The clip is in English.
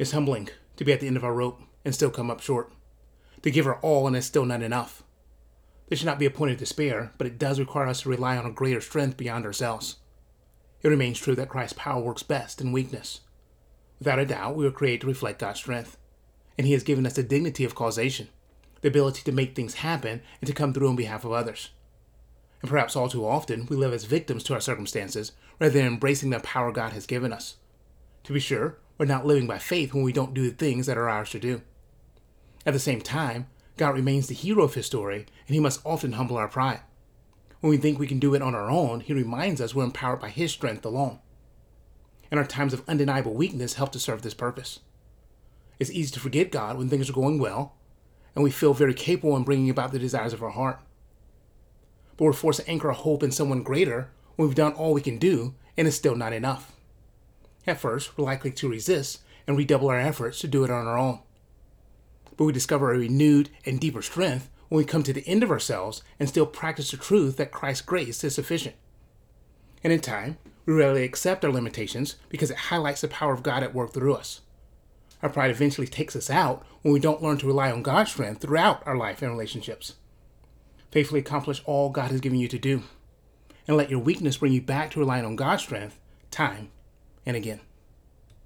It's humbling to be at the end of our rope and still come up short, to give our all and it's still not enough. This should not be a point of despair, but it does require us to rely on a greater strength beyond ourselves. It remains true that Christ's power works best in weakness. Without a doubt, we were created to reflect God's strength, and He has given us the dignity of causation, the ability to make things happen and to come through on behalf of others. And perhaps all too often, we live as victims to our circumstances rather than embracing the power God has given us. To be sure, we're not living by faith when we don't do the things that are ours to do. At the same time, God remains the hero of His story, and He must often humble our pride. When we think we can do it on our own, He reminds us we're empowered by His strength alone. And our times of undeniable weakness help to serve this purpose. It's easy to forget God when things are going well, and we feel very capable in bringing about the desires of our heart. But we're forced to anchor our hope in someone greater when we've done all we can do, and it's still not enough. At first, we're likely to resist and redouble our efforts to do it on our own. But we discover a renewed and deeper strength when we come to the end of ourselves and still practice the truth that Christ's grace is sufficient. And in time, we readily accept our limitations because it highlights the power of God at work through us. Our pride eventually takes us out when we don't learn to rely on God's strength throughout our life and relationships. Faithfully accomplish all God has given you to do, and let your weakness bring you back to relying on God's strength time and again.